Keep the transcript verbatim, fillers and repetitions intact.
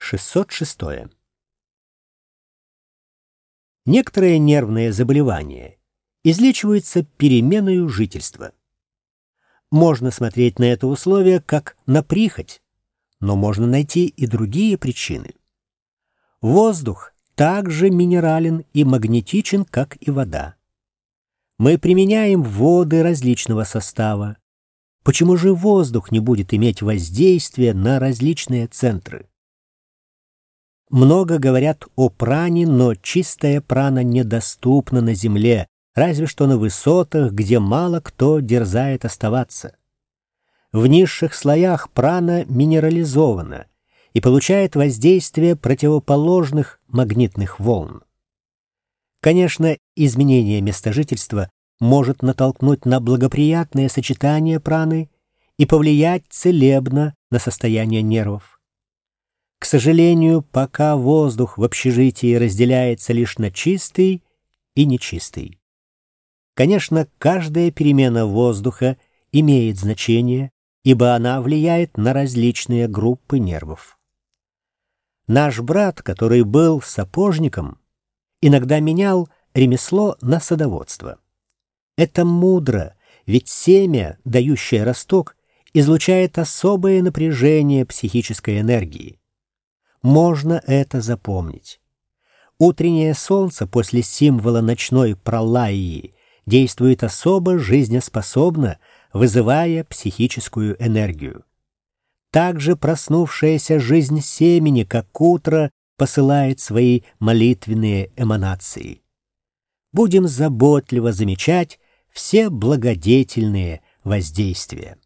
шестьсот шесть. Некоторые нервные заболевания излечиваются переменою жительства. Можно смотреть на это условие как на прихоть, но можно найти и другие причины. Воздух также минерален и магнетичен, как и вода. Мы применяем воды различного состава. Почему же воздух не будет иметь воздействия на различные центры? Много говорят о пране, но чистая прана недоступна на земле, разве что на высотах, где мало кто дерзает оставаться. В низших слоях прана минерализована и получает воздействие противоположных магнитных волн. Конечно, изменение места жительства может натолкнуть на благоприятное сочетание праны и повлиять целебно на состояние нервов. К сожалению, пока воздух в общежитии разделяется лишь на чистый и нечистый. Конечно, каждая перемена воздуха имеет значение, ибо она влияет на различные группы нервов. Наш брат, который был сапожником, иногда менял ремесло на садоводство. Это мудро, ведь семя, дающее росток, излучает особое напряжение психической энергии. Можно это запомнить. Утреннее солнце после символа ночной пралаи действует особо жизнеспособно, вызывая психическую энергию. Также проснувшаяся жизнь семени, как утро, посылает свои молитвенные эманации. Будем заботливо замечать все благодетельные воздействия.